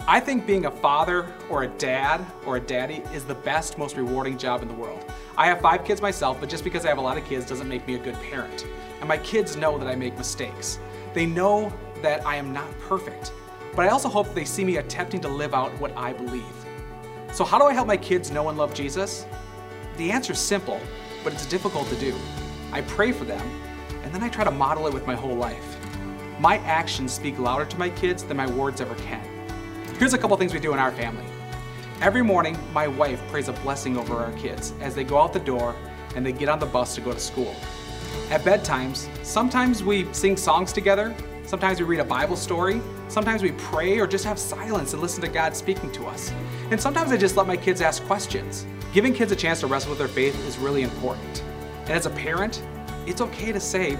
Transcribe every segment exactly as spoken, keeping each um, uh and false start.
I think being a father or a dad or a daddy is the best, most rewarding job in the world. I have five kids myself, but just because I have a lot of kids doesn't make me a good parent. And my kids know that I make mistakes. They know that I am not perfect, but I also hope that they see me attempting to live out what I believe. So how do I help my kids know and love Jesus? The answer is simple, but it's difficult to do. I pray for them, and then I try to model it with my whole life. My actions speak louder to my kids than my words ever can. Here's a couple things we do in our family. Every morning, my wife prays a blessing over our kids as they go out the door and they get on the bus to go to school. At bedtimes, sometimes we sing songs together, sometimes we read a Bible story, sometimes we pray or just have silence and listen to God speaking to us. And sometimes I just let my kids ask questions. Giving kids a chance to wrestle with their faith is really important. And as a parent, it's okay to say,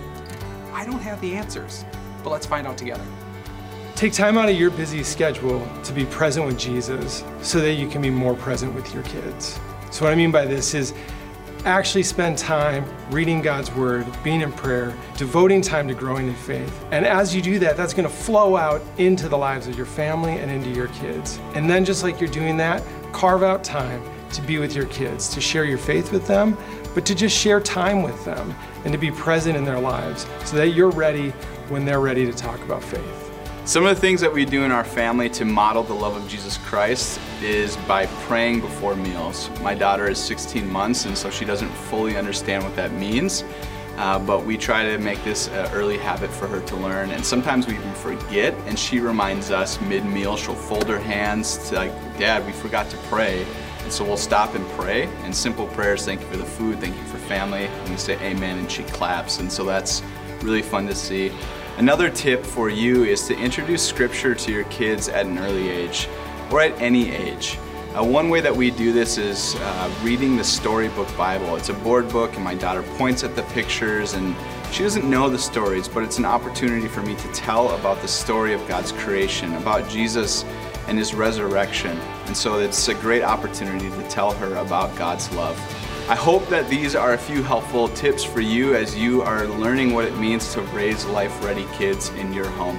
I don't have the answers, but let's find out together. Take time out of your busy schedule to be present with Jesus so that you can be more present with your kids. So what I mean by this is actually spend time reading God's word, being in prayer, devoting time to growing in faith. And as you do that, that's gonna flow out into the lives of your family and into your kids. And then just like you're doing that, carve out time to be with your kids, to share your faith with them, but to just share time with them and to be present in their lives so that you're ready when they're ready to talk about faith. Some of the things that we do in our family to model the love of Jesus Christ is by praying before meals. My daughter is sixteen months, and so she doesn't fully understand what that means, uh, but we try to make this an early habit for her to learn. And sometimes we even forget, and she reminds us mid-meal. She'll fold her hands to like, Dad, we forgot to pray. And so we'll stop and pray, and simple prayers, thank you for the food, thank you for family, and we say amen, and she claps, and so that's really fun to see. Another tip for you is to introduce scripture to your kids at an early age, or at any age. Uh, one way that we do this is uh, reading the Storybook Bible. It's a board book, and my daughter points at the pictures, and she doesn't know the stories, but it's an opportunity for me to tell about the story of God's creation, about Jesus and His resurrection. And so it's a great opportunity to tell her about God's love. I hope that these are a few helpful tips for you as you are learning what it means to raise life-ready kids in your home.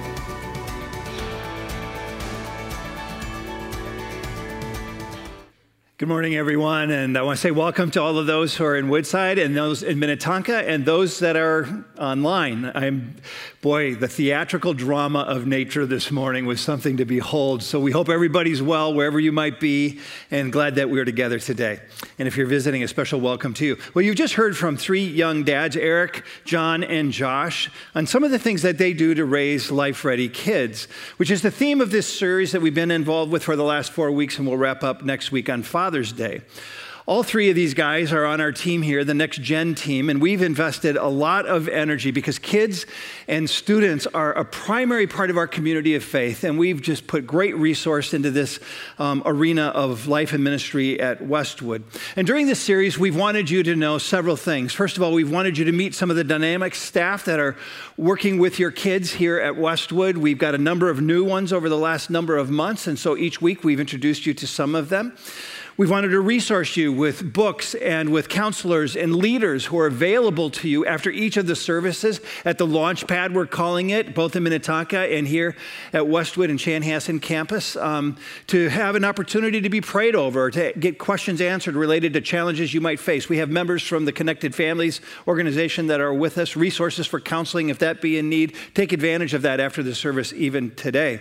Good morning, everyone, and I want to say welcome to all of those who are in Woodside and those in Minnetonka and those that are online. I'm, boy, the theatrical drama of nature this morning was something to behold. So we hope everybody's well wherever you might be, and glad that we're together today. And if you're visiting, a special welcome to you. Well, you've just heard from three young dads, Eric, John, and Josh, on some of the things that they do to raise life-ready kids, which is the theme of this series that we've been involved with for the last four weeks, and we'll wrap up next week on Father's Day. All three of these guys are on our team here, the Next Gen team, and we've invested a lot of energy because kids and students are a primary part of our community of faith, and we've just put great resource into this um, arena of life and ministry at Westwood. And during this series, we've wanted you to know several things. First of all, we've wanted you to meet some of the dynamic staff that are working with your kids here at Westwood. We've got a number of new ones over the last number of months, and so each week we've introduced you to some of them. We've wanted to resource you with books and with counselors and leaders who are available to you after each of the services at the launch pad, we're calling it, both in Minnetonka and here at Westwood and Chanhassen campus, um, to have an opportunity to be prayed over, to get questions answered related to challenges you might face. We have members from the Connected Families organization that are with us, resources for counseling if that be in need. Take advantage of that after the service even today.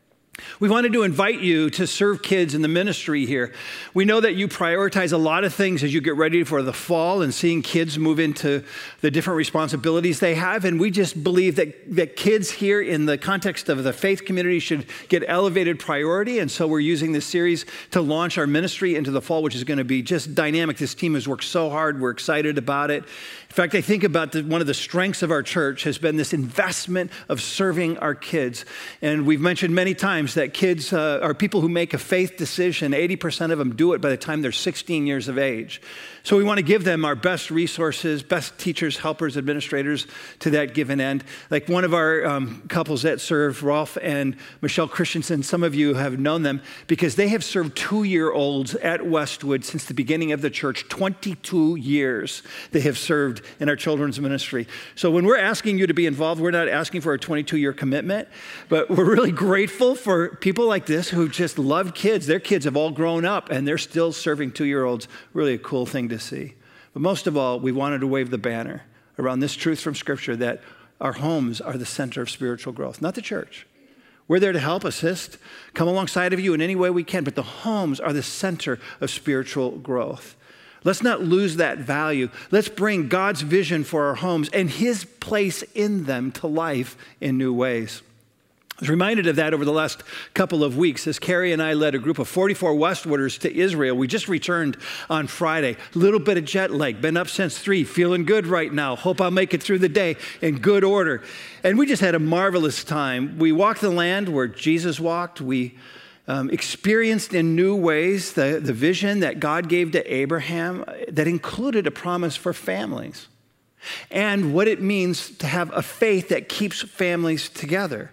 We wanted to invite you to serve kids in the ministry here. We know that you prioritize a lot of things as you get ready for the fall and seeing kids move into the different responsibilities they have. And we just believe that, that kids here in the context of the faith community should get elevated priority. And so we're using this series to launch our ministry into the fall, which is going to be just dynamic. This team has worked so hard. We're excited about it. In fact, I think about the, one of the strengths of our church has been this investment of serving our kids. And we've mentioned many times that kids uh, are people who make a faith decision. eighty percent of them do it by the time they're sixteen years of age. So we want to give them our best resources, best teachers, helpers, administrators to that given end. Like one of our um, couples that serve, Rolf and Michelle Christensen, some of you have known them because they have served two-year-olds at Westwood since the beginning of the church. twenty-two years they have served in our children's ministry. So when we're asking you to be involved, we're not asking for a twenty-two year commitment, but we're really grateful for people like this who just love kids. Their kids have all grown up and they're still serving two-year-olds. Really a cool thing to see. But most of all, we wanted to wave the banner around this truth from Scripture that our homes are the center of spiritual growth, not the church. We're there to help, assist, come alongside of you in any way we can, but the homes are the center of spiritual growth. Let's not lose that value. Let's bring God's vision for our homes and his place in them to life in new ways. I was reminded of that over the last couple of weeks as Carrie and I led a group of forty-four Westwooders to Israel. We just returned on Friday. A little bit of jet lag. Been up since three. Feeling good right now. Hope I'll make it through the day in good order. And we just had a marvelous time. We walked the land where Jesus walked. We um, experienced in new ways the, the vision that God gave to Abraham that included a promise for families and what it means to have a faith that keeps families together.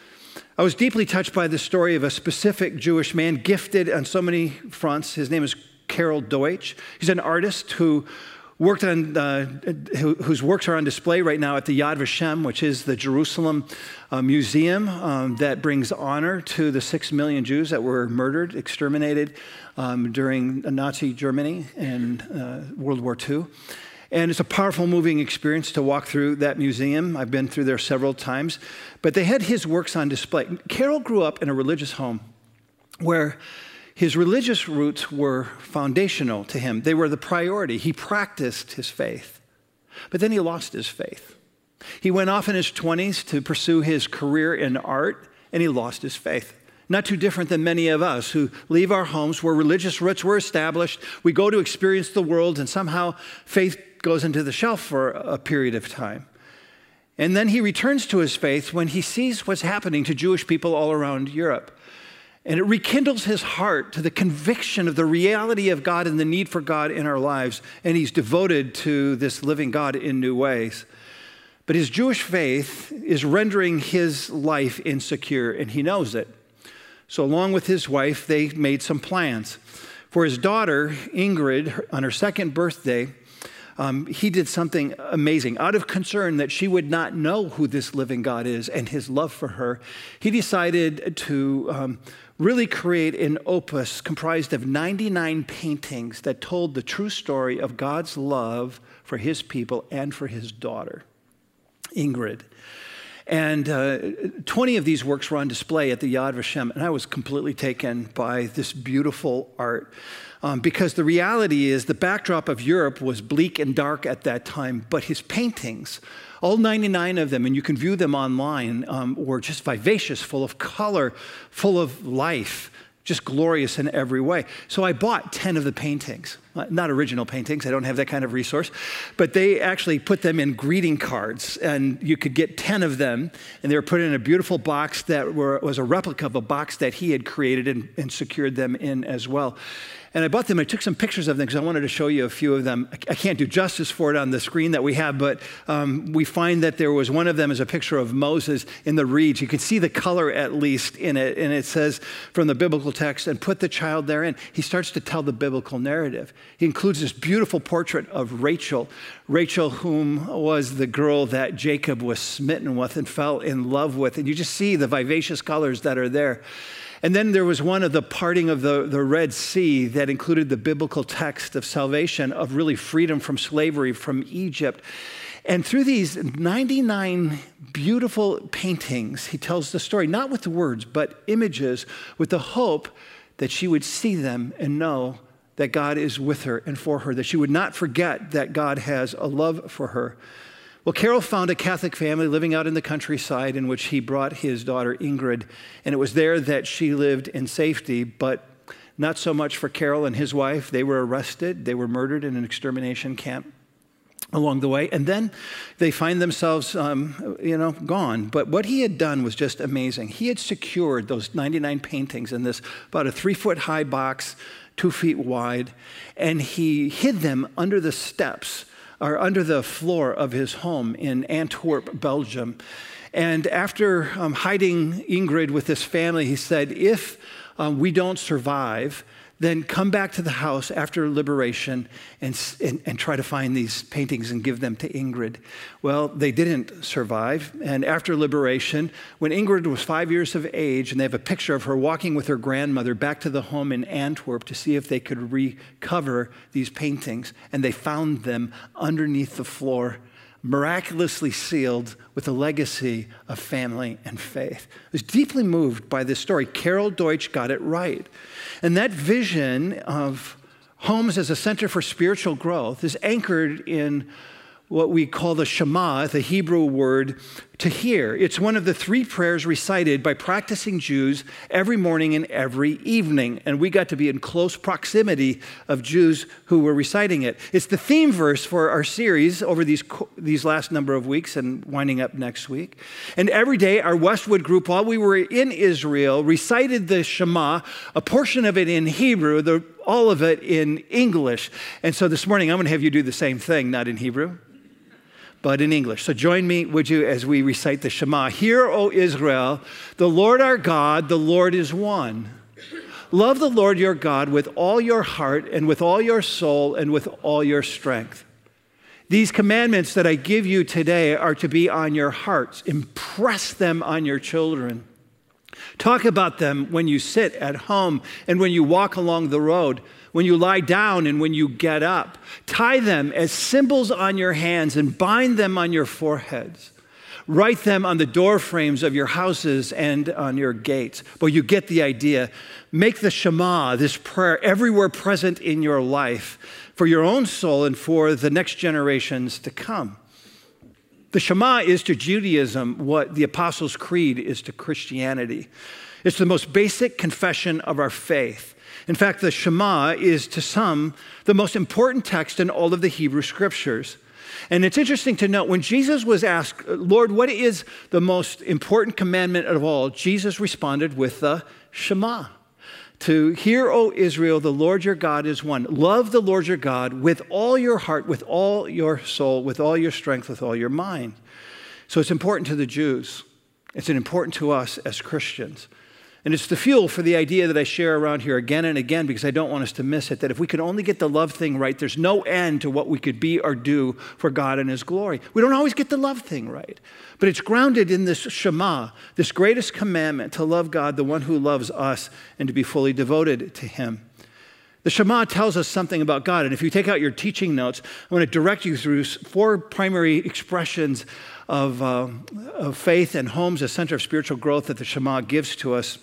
I was deeply touched by the story of a specific Jewish man gifted on so many fronts. His name is Carol Deutsch. He's an artist who worked on, uh, who, whose works are on display right now at the Yad Vashem, which is the Jerusalem uh, museum um, that brings honor to the six million Jews that were murdered, exterminated um, during Nazi Germany in uh, World War Two. And it's a powerful, moving experience to walk through that museum. I've been through there several times. But they had his works on display. Carol grew up in a religious home where his religious roots were foundational to him. They were the priority. He practiced his faith. But then he lost his faith. He went off in his twenties to pursue his career in art, and he lost his faith. Not too different than many of us who leave our homes where religious roots were established. We go to experience the world, and somehow faith goes into the shelf for a period of time. And then he returns to his faith when he sees what's happening to Jewish people all around Europe. And it rekindles his heart to the conviction of the reality of God and the need for God in our lives. And he's devoted to this living God in new ways. But his Jewish faith is rendering his life insecure, and he knows it. So along with his wife, they made some plans. For his daughter, Ingrid, on her second birthday, Um, he did something amazing. Out of concern that she would not know who this living God is and his love for her, he decided to um, really create an opus comprised of ninety-nine paintings that told the true story of God's love for his people and for his daughter, Ingrid. And uh, twenty of these works were on display at the Yad Vashem, and I was completely taken by this beautiful art. Um, because the reality is the backdrop of Europe was bleak and dark at that time, but his paintings, all ninety-nine of them, and you can view them online, um, were just vivacious, full of color, full of life, just glorious in every way. So I bought ten of the paintings. Not original paintings, I don't have that kind of resource, but they actually put them in greeting cards, and you could get ten of them, and they were put in a beautiful box that were, was a replica of a box that he had created and, and secured them in as well. And I bought them, I took some pictures of them because I wanted to show you a few of them. I can't do justice for it on the screen that we have, but um, we find that there was one of them is a picture of Moses in the reeds. You can see the color at least in it, and it says from the biblical text, and put the child therein. He starts to tell the biblical narrative. He includes this beautiful portrait of Rachel, Rachel whom was the girl that Jacob was smitten with and fell in love with. And you just see the vivacious colors that are there. And then there was one of the parting of the, the Red Sea that included the biblical text of salvation, of really freedom from slavery from Egypt. And through these ninety-nine beautiful paintings, he tells the story, not with the words, but images, with the hope that she would see them and know that God is with her and for her, that she would not forget that God has a love for her. Well, Carol found a Catholic family living out in the countryside in which he brought his daughter Ingrid, and it was there that she lived in safety, but not so much for Carol and his wife. They were arrested. They were murdered in an extermination camp along the way, and then they find themselves, um, you know, gone. But what he had done was just amazing. He had secured those ninety-nine paintings in this about a three-foot-high box, two feet wide, and he hid them under the steps or under the floor of his home in Antwerp, Belgium. And after um, hiding Ingrid with this family, he said, if um, we don't survive, then come back to the house after liberation and, and, and try to find these paintings and give them to Ingrid. Well, they didn't survive. And after liberation, when Ingrid was five years of age, and they have a picture of her walking with her grandmother back to the home in Antwerp to see if they could recover these paintings, and they found them underneath the floor, miraculously sealed with a legacy of family and faith. I was deeply moved by this story. Carol Deutsch got it right. And that vision of homes as a center for spiritual growth is anchored in what we call the Shema, the Hebrew word to hear. It's one of the three prayers recited by practicing Jews every morning and every evening. And we got to be in close proximity of Jews who were reciting it. It's the theme verse for our series over these, these last number of weeks and winding up next week. And every day, our Westwood group, while we were in Israel, recited the Shema, a portion of it in Hebrew, the, all of it in English. And so this morning, I'm going to have you do the same thing, not in Hebrew, but in English. So join me, would you, as we recite the Shema. Hear, O Israel, the Lord our God, the Lord is one. Love the Lord your God with all your heart and with all your soul and with all your strength. These commandments that I give you today are to be on your hearts. Impress them on your children. Talk about them when you sit at home and when you walk along the road, when you lie down and when you get up. Tie them as symbols on your hands and bind them on your foreheads. Write them on the door frames of your houses and on your gates. Well, you get the idea. Make the Shema, this prayer, everywhere present in your life for your own soul and for the next generations to come. The Shema is to Judaism what the Apostles' Creed is to Christianity. It's the most basic confession of our faith. In fact, the Shema is to some the most important text in all of the Hebrew Scriptures. And it's interesting to note, when Jesus was asked, Lord, what is the most important commandment of all? Jesus responded with the Shema. To hear, O Israel, the Lord your God is one. Love the Lord your God with all your heart, with all your soul, with all your strength, with all your mind. So it's important to the Jews. It's important to us as Christians. And it's the fuel for the idea that I share around here again and again, because I don't want us to miss it, that if we could only get the love thing right, there's no end to what we could be or do for God and his glory. We don't always get the love thing right, but it's grounded in this Shema, this greatest commandment, to love God, the one who loves us, and to be fully devoted to him. The Shema tells us something about God, and if you take out your teaching notes, I want to direct you through four primary expressions of, uh, of faith and homes, a center of spiritual growth that the Shema gives to us.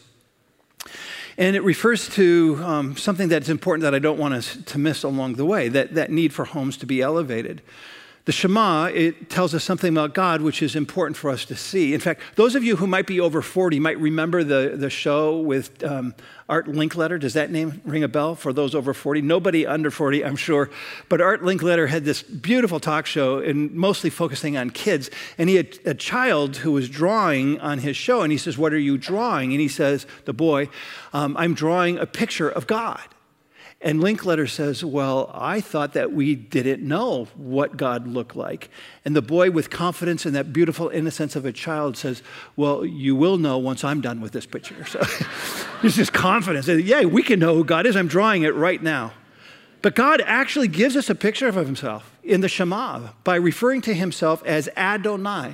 And it refers to um, something that's important that I don't want us to miss along the way, that, that need for homes to be elevated. The Shema, it tells us something about God which is important for us to see. In fact, those of you who might be over forty might remember the, the show with um, Art Linkletter. Does that name ring a bell for those over forty? Nobody under forty, I'm sure. But Art Linkletter had this beautiful talk show, and mostly focusing on kids. And he had a child who was drawing on his show, and he says, what are you drawing? And he says, the boy, um, I'm drawing a picture of God. And Linkletter says, well, I thought that we didn't know what God looked like. And the boy, with confidence and that beautiful innocence of a child, says, well, you will know once I'm done with this picture. So there's this confidence. Yeah, we can know who God is. I'm drawing it right now. But God actually gives us a picture of himself in the Shema by referring to himself as Adonai,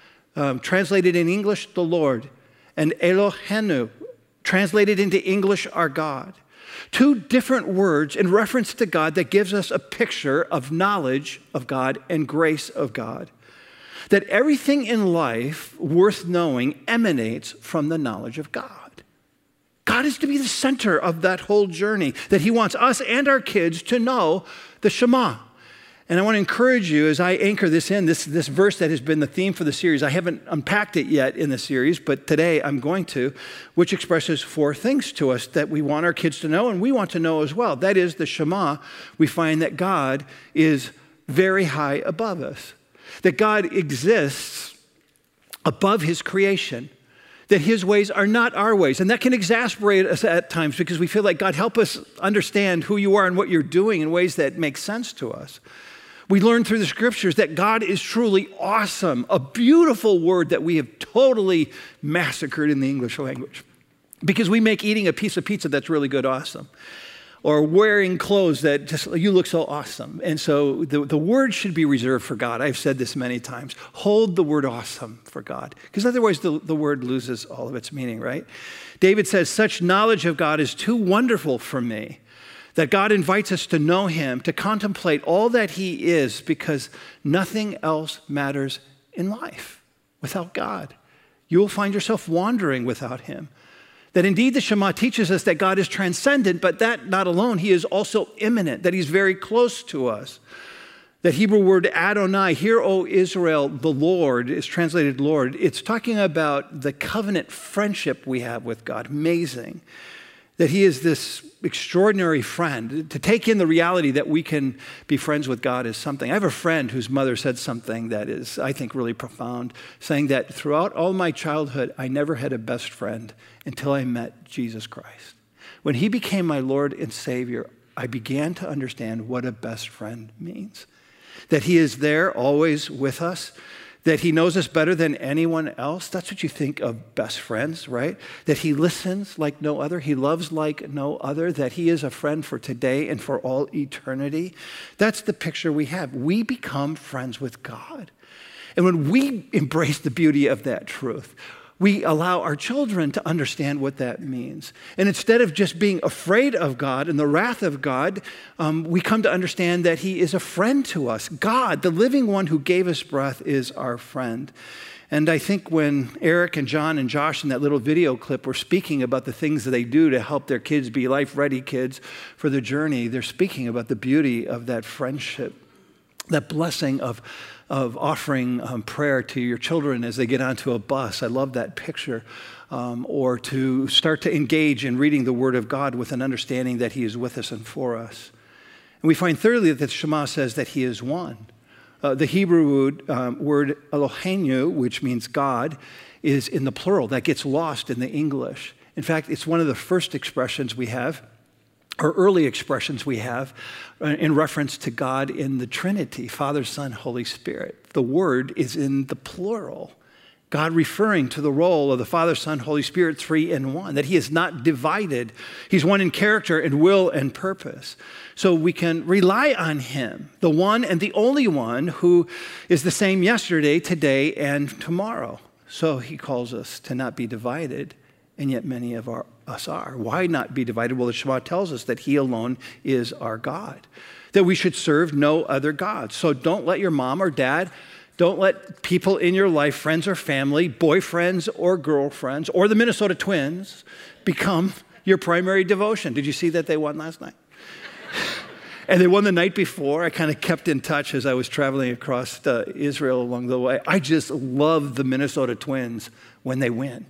um, translated in English, the Lord, and Elohenu, translated into English, our God. Two different words in reference to God that gives us a picture of knowledge of God and grace of God. That everything in life worth knowing emanates from the knowledge of God. God is to be the center of that whole journey, that he wants us and our kids to know the Shema. And I want to encourage you as I anchor this in, this, this verse that has been the theme for the series. I haven't unpacked it yet in the series, but today I'm going to, which expresses four things to us that we want our kids to know and we want to know as well. That is the Shema. We find that God is very high above us, that God exists above his creation, that his ways are not our ways. And that can exasperate us at times because we feel like, God, help us understand who you are and what you're doing in ways that make sense to us. We learn through the scriptures that God is truly awesome, a beautiful word that we have totally massacred in the English language because we make eating a piece of pizza that's really good awesome. or wearing clothes that just, you look so awesome. And so the, the word should be reserved for God. I've said this many times. Hold the word awesome for God, because otherwise the, the word loses all of its meaning, right? David says, such knowledge of God is too wonderful for me, that God invites us to know him, to contemplate all that he is, because nothing else matters in life without God. You will find yourself wandering without him. That indeed the Shema teaches us that God is transcendent, but that not alone, he is also immanent, that he's very close to us. That Hebrew word Adonai, hear, O Israel, the Lord, is translated Lord. It's talking about the covenant friendship we have with God. Amazing. That he is this extraordinary friend. To take in the reality that we can be friends with God is something. I have a friend whose mother said something that is, I think, really profound, saying that throughout all my childhood, I never had a best friend until I met Jesus Christ. When he became my Lord and Savior, I began to understand what a best friend means. That he is there always with us, that he knows us better than anyone else. That's what you think of best friends, right? That he listens like no other, he loves like no other, that he is a friend for today and for all eternity. That's the picture we have. We become friends with God. And when we embrace the beauty of that truth, we allow our children to understand what that means. And instead of just being afraid of God and the wrath of God, um, we come to understand that he is a friend to us. God, the living one who gave us breath, is our friend. And I think when Eric and John and Josh in that little video clip were speaking about the things that they do to help their kids be life-ready kids for the journey, they're speaking about the beauty of that friendship, that blessing of of offering um, prayer to your children as they get onto a bus. I love that picture. Um, or to start to engage in reading the Word of God with an understanding that he is with us and for us. And we find thirdly that the Shema says that he is one. Uh, the Hebrew word, um, word Eloheinu, which means God, is in the plural. That gets lost in the English. In fact, it's one of the first expressions we have, or early expressions we have in reference to God in the Trinity, Father, Son, Holy Spirit. The word is in the plural. God referring to the role of the Father, Son, Holy Spirit, three in one, that he is not divided. He's one in character and will and purpose. So we can rely on him, the one and the only one who is the same yesterday, today, and tomorrow. So he calls us to not be divided, and yet many of our, us are. Why not be divided? Well, the Shema tells us that he alone is our God, that we should serve no other gods. So don't let your mom or dad, don't let people in your life, friends or family, boyfriends or girlfriends, or the Minnesota Twins become your primary devotion. Did you see that they won last night? And they won the night before. I kind of kept in touch as I was traveling across uh, Israel along the way. I just love the Minnesota Twins when they win.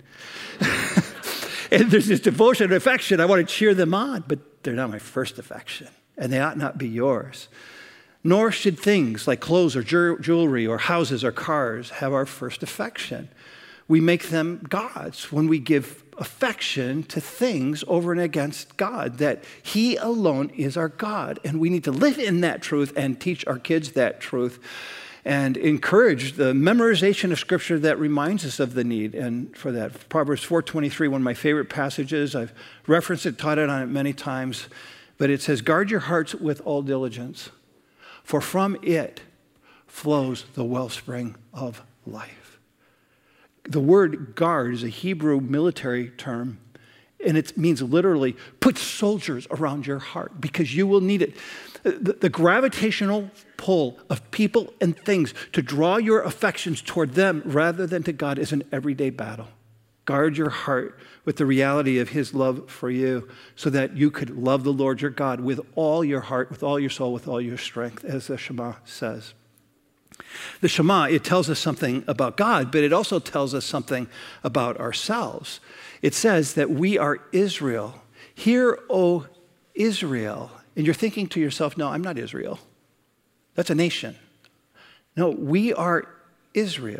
And there's this devotion and affection. I want to cheer them on, but they're not my first affection, and they ought not be yours. Nor should things like clothes or jewelry or houses or cars have our first affection. We make them gods when we give affection to things over and against God, that he alone is our God. And we need to live in that truth and teach our kids that truth and encourage the memorization of Scripture that reminds us of the need. And for that, Proverbs four twenty-three, one of my favorite passages. I've referenced it, taught it on it many times. But it says, guard your hearts with all diligence, for from it flows the wellspring of life. The word guard is a Hebrew military term, and it means literally put soldiers around your heart because you will need it. The, the gravitational pull of people and things to draw your affections toward them rather than to God is an everyday battle. Guard your heart with the reality of his love for you so that you could love the Lord your God with all your heart, with all your soul, with all your strength, as the Shema says. The Shema, it tells us something about God, but it also tells us something about ourselves. It says that we are Israel. Hear, O Israel. And you're thinking to yourself, no, I'm not Israel. That's a nation. No, we are Israel.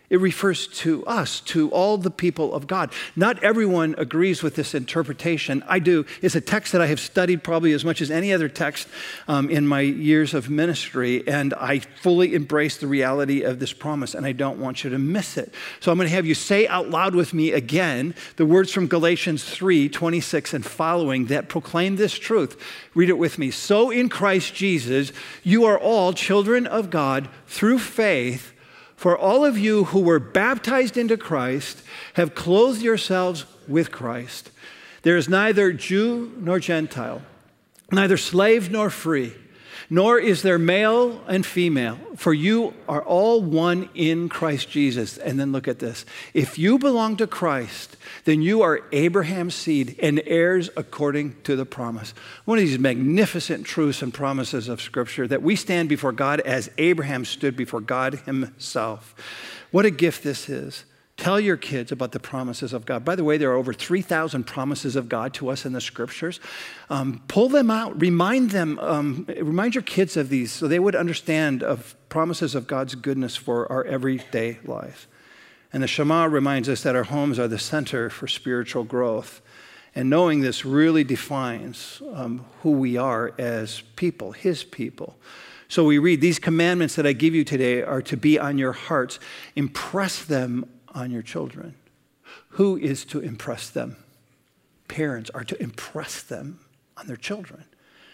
It refers to us, to all the people of God. Not everyone agrees with this interpretation. I do. It's a text that I have studied probably as much as any other text um, in my years of ministry, and I fully embrace the reality of this promise, and I don't want you to miss it. So I'm going to have you say out loud with me again the words from Galatians three, twenty-six and following that proclaim this truth. Read it with me. So in Christ Jesus, you are all children of God through faith. For all of you who were baptized into Christ have clothed yourselves with Christ. There is neither Jew nor Gentile, neither slave nor free, nor is there male and female, for you are all one in Christ Jesus. And then look at this. If you belong to Christ, then you are Abraham's seed and heirs according to the promise. One of these magnificent truths and promises of Scripture, that we stand before God as Abraham stood before God himself. What a gift this is. Tell your kids about the promises of God. By the way, there are over three thousand promises of God to us in the Scriptures. Um, pull them out. Remind them, um, remind your kids of these so they would understand of promises of God's goodness for our everyday life. And the Shema reminds us that our homes are the center for spiritual growth. And knowing this really defines um, who we are as people, His people. So we read, these commandments that I give you today are to be on your hearts. Impress them on your children. Who is to impress them? Parents are to impress them on their children.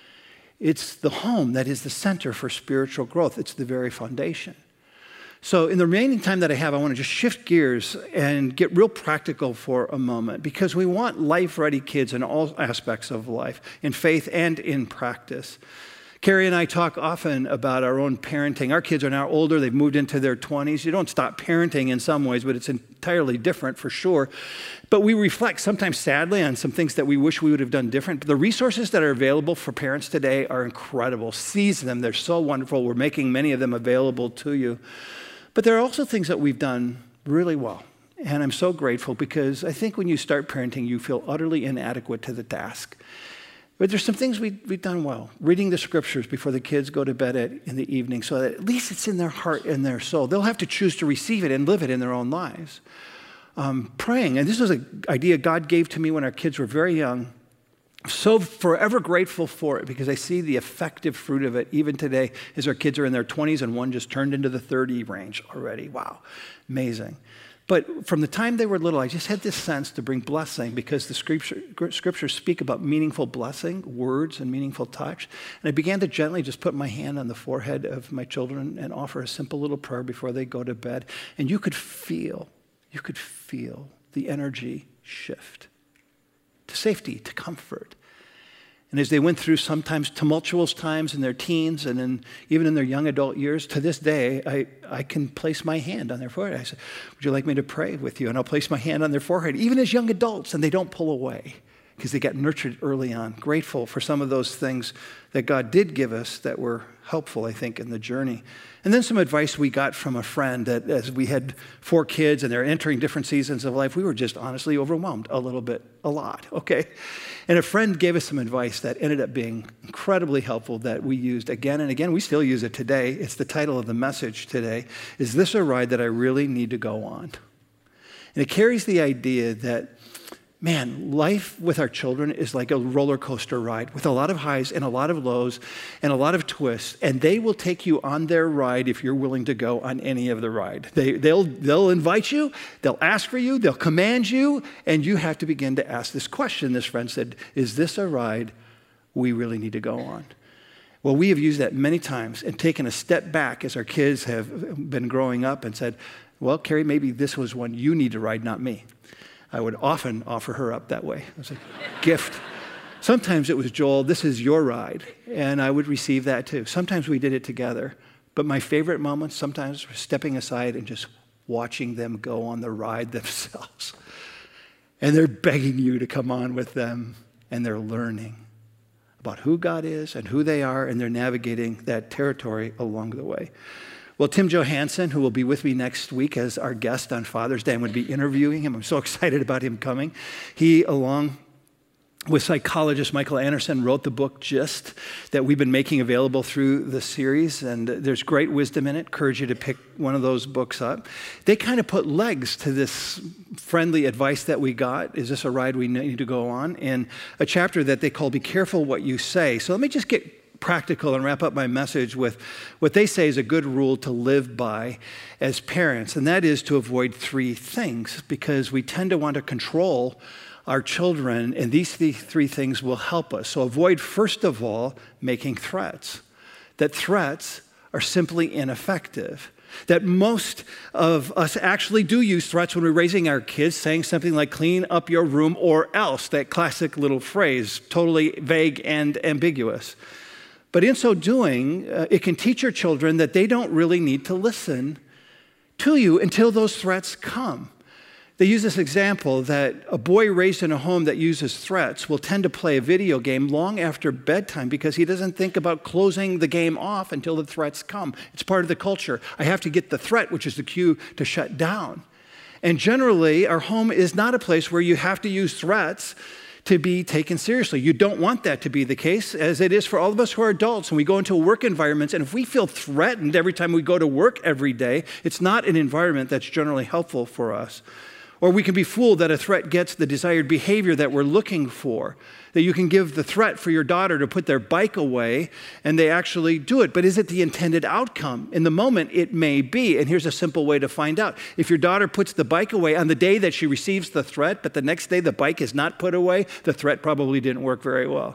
It's the home that is the center for spiritual growth. It's the very foundation. So in the remaining time that I have, I want to just shift gears and get real practical for a moment, because we want life-ready kids in all aspects of life, in faith and in practice. Carrie and I talk often about our own parenting. Our kids are now older. They've moved into their twenties. You don't stop parenting in some ways, but it's entirely different for sure. But we reflect sometimes sadly on some things that we wish we would have done different. But the resources that are available for parents today are incredible. Seize them. They're so wonderful. We're making many of them available to you. But there are also things that we've done really well. And I'm so grateful, because I think when you start parenting, you feel utterly inadequate to the task. But there's some things we, we've done well. Reading the Scriptures before the kids go to bed at, in the evening, so that at least it's in their heart and their soul. They'll have to choose to receive it and live it in their own lives. Um, praying, and this was an idea God gave to me when our kids were very young. So forever grateful for it, because I see the effective fruit of it even today as our kids are in their twenties, and one just turned into the thirty range already. Wow, amazing. But from the time they were little, I just had this sense to bring blessing, because the scripture, scriptures speak about meaningful blessing, words and meaningful touch. And I began to gently just put my hand on the forehead of my children and offer a simple little prayer before they go to bed. And you could feel, you could feel the energy shift to safety, to comfort. And as they went through sometimes tumultuous times in their teens and in, even in their young adult years, to this day, I, I can place my hand on their forehead. I say, would you like me to pray with you? And I'll place my hand on their forehead, even as young adults, and they don't pull away, because they got nurtured early on. Grateful for some of those things that God did give us that were helpful, I think, in the journey. And then some advice we got from a friend that as we had four kids and they're entering different seasons of life, we were just honestly overwhelmed a little bit, a lot, okay? And a friend gave us some advice that ended up being incredibly helpful that we used again and again. We still use it today. It's the title of the message today. Is this a ride that I really need to go on? And it carries the idea that, man, life with our children is like a roller coaster ride with a lot of highs and a lot of lows and a lot of twists, and they will take you on their ride if you're willing to go on any of the ride. They, they'll, they'll invite you, they'll ask for you, they'll command you, and you have to begin to ask this question. This friend said, is this a ride we really need to go on? Well, we have used that many times and taken a step back as our kids have been growing up and said, well, Carrie, maybe this was one you need to ride, not me. I would often offer her up that way. It was a gift. Sometimes it was, Joel, this is your ride. And I would receive that too. Sometimes we did it together. But my favorite moments sometimes were stepping aside and just watching them go on the ride themselves. And they're begging you to come on with them. And they're learning about who God is and who they are. And they're navigating that territory along the way. Well, Tim Johansson, who will be with me next week as our guest on Father's Day, I'm going to be interviewing him. I'm so excited about him coming. He, along with psychologist Michael Anderson, wrote the book Gist that we've been making available through the series, and there's great wisdom in it. Encourage you to pick one of those books up. They kind of put legs to this friendly advice that we got. Is this a ride we need to go on? In a chapter that they call Be Careful What You Say. So let me just get practical and wrap up my message with what they say is a good rule to live by as parents, and that is to avoid three things, because we tend to want to control our children, and these three things will help us. So avoid, first of all, making threats. That threats are simply ineffective. That most of us actually do use threats when we're raising our kids, saying something like, clean up your room or else, that classic little phrase, totally vague and ambiguous. But in so doing, uh, it can teach your children that they don't really need to listen to you until those threats come. They use this example that a boy raised in a home that uses threats will tend to play a video game long after bedtime because he doesn't think about closing the game off until the threats come. It's part of the culture. I have to get the threat, which is the cue to shut down. And generally, our home is not a place where you have to use threats to be taken seriously. You don't want that to be the case, as it is for all of us who are adults. And we go into work environments, and if we feel threatened every time we go to work every day, it's not an environment that's generally helpful for us. Or we can be fooled that a threat gets the desired behavior that we're looking for, that you can give the threat for your daughter to put their bike away, and they actually do it. But is it the intended outcome? In the moment, it may be. And here's a simple way to find out. If your daughter puts the bike away on the day that she receives the threat, but the next day the bike is not put away, the threat probably didn't work very well.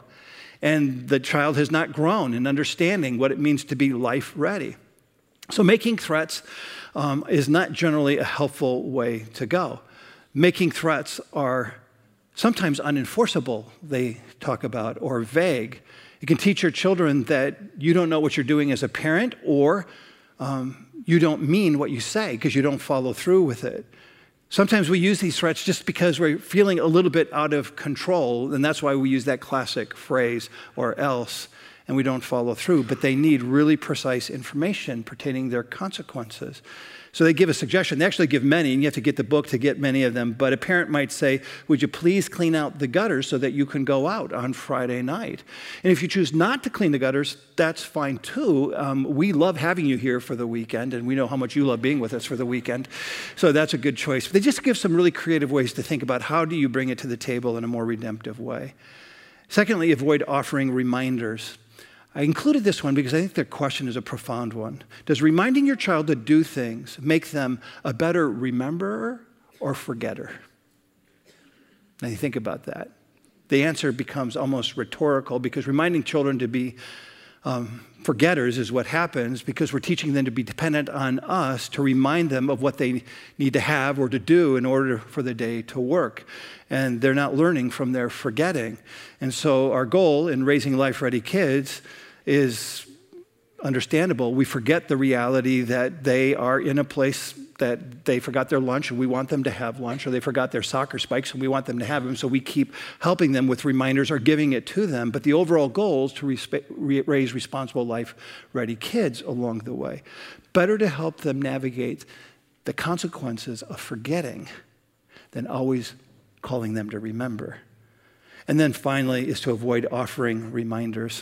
And the child has not grown in understanding what it means to be life ready. So making threats um, is not generally a helpful way to go. Making threats are sometimes unenforceable, they talk about, or vague. You can teach your children that you don't know what you're doing as a parent, or um, you don't mean what you say because you don't follow through with it. Sometimes we use these threats just because we're feeling a little bit out of control, and that's why we use that classic phrase, or else, and we don't follow through. But they need really precise information pertaining to their consequences. So they give a suggestion. They actually give many, and you have to get the book to get many of them. But a parent might say, would you please clean out the gutters so that you can go out on Friday night? And if you choose not to clean the gutters, that's fine too. Um, we love having you here for the weekend, and we know how much you love being with us for the weekend. So that's a good choice. But they just give some really creative ways to think about how do you bring it to the table in a more redemptive way. Secondly, avoid offering reminders. I included this one because I think their question is a profound one. Does reminding your child to do things make them a better rememberer or forgetter? Now you think about that. The answer becomes almost rhetorical because reminding children to be um, forgetters is what happens because we're teaching them to be dependent on us to remind them of what they need to have or to do in order for the day to work. And they're not learning from their forgetting. And so our goal in raising life-ready kids is understandable. We forget the reality that they are in a place that they forgot their lunch and we want them to have lunch, or they forgot their soccer spikes and we want them to have them, so we keep helping them with reminders or giving it to them. But the overall goal is to resp- re- raise responsible, life-ready kids along the way. Better to help them navigate the consequences of forgetting than always calling them to remember. And then finally is to avoid offering reminders.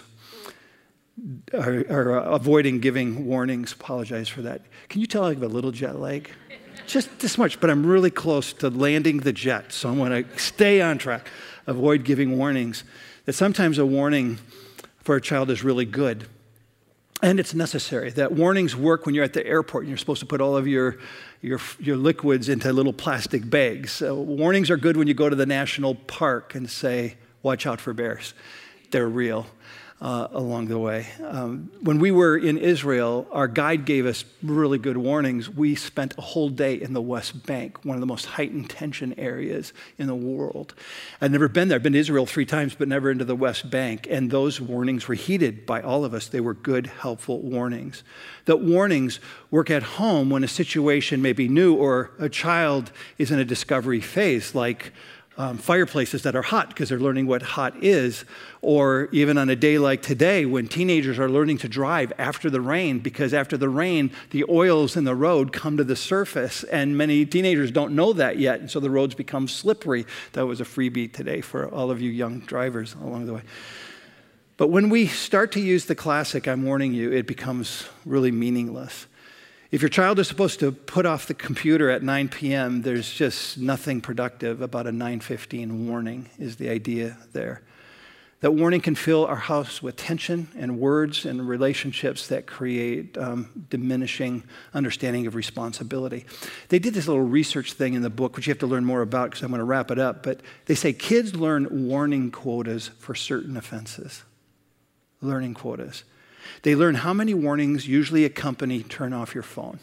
Or, or uh, avoiding giving warnings. Apologize for that. Can you tell I have a little jet lag? Just this much, but I'm really close to landing the jet, so I'm going to stay on track. Avoid giving warnings. That sometimes a warning for a child is really good, and it's necessary. That warnings work when you're at the airport and you're supposed to put all of your your, your liquids into little plastic bags. So warnings are good when you go to the national park and say, watch out for bears. They're real. Uh, along the way. Um, when we were in Israel, our guide gave us really good warnings. We spent a whole day in the West Bank, one of the most heightened tension areas in the world. I'd never been there. I've been to Israel three times, but never into the West Bank. And those warnings were heeded by all of us. They were good, helpful warnings. That warnings work at home when a situation may be new or a child is in a discovery phase, like um, fireplaces that are hot because they're learning what hot is. Or even on a day like today when teenagers are learning to drive after the rain, because after the rain, the oils in the road come to the surface, and many teenagers don't know that yet, and so the roads become slippery. That was a freebie today for all of you young drivers along the way. But when we start to use the classic, I'm warning you, it becomes really meaningless. If your child is supposed to put off the computer at nine p.m., there's just nothing productive about a nine fifteen warning is the idea there. That warning can fill our house with tension and words and relationships that create um, diminishing understanding of responsibility. They did this little research thing in the book, which you have to learn more about because I'm going to wrap it up, but they say kids learn warning quotas for certain offenses. Learning quotas. They learn how many warnings usually accompany turn off your phone,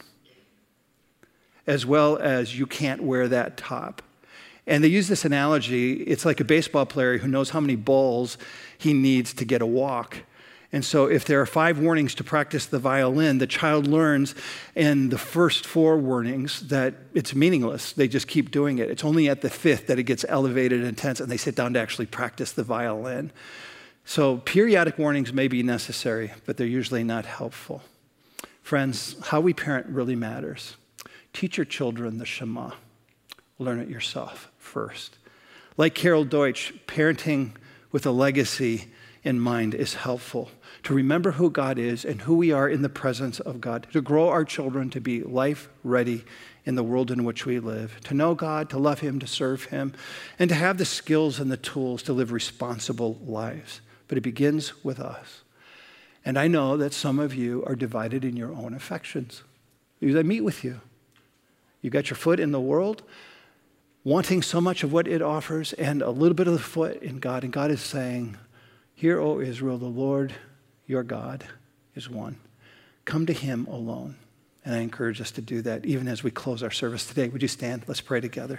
as well as you can't wear that top. And they use this analogy. It's like a baseball player who knows how many balls he needs to get a walk. And so if there are five warnings to practice the violin, the child learns in the first four warnings that it's meaningless. They just keep doing it. It's only at the fifth that it gets elevated and intense, and they sit down to actually practice the violin. So periodic warnings may be necessary, but they're usually not helpful. Friends, how we parent really matters. Teach your children the Shema. Learn it yourself first. Like Carol Deutsch, parenting with a legacy in mind is helpful. To remember who God is and who we are in the presence of God. To grow our children to be life-ready in the world in which we live. To know God, to love Him, to serve Him, and to have the skills and the tools to live responsible lives. But it begins with us. And I know that some of you are divided in your own affections. Because I meet with you. You got your foot in the world, wanting so much of what it offers, and a little bit of the foot in God. And God is saying, "Hear, O Israel, the Lord your God is one. Come to Him alone." And I encourage us to do that even as we close our service today. Would you stand? Let's pray together.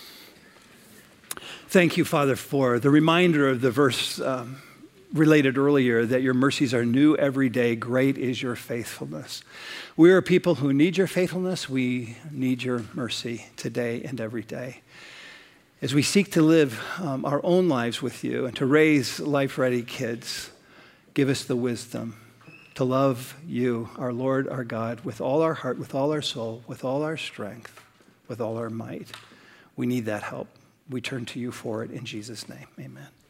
Thank you, Father, for the reminder of the verse um, related earlier, that your mercies are new every day. Great is your faithfulness. We are people who need your faithfulness. We need your mercy today and every day. As we seek to live um, our own lives with you and to raise life-ready kids, give us the wisdom to love you, our Lord, our God, with all our heart, with all our soul, with all our strength, with all our might. We need that help. We turn to you for it in Jesus' name. Amen.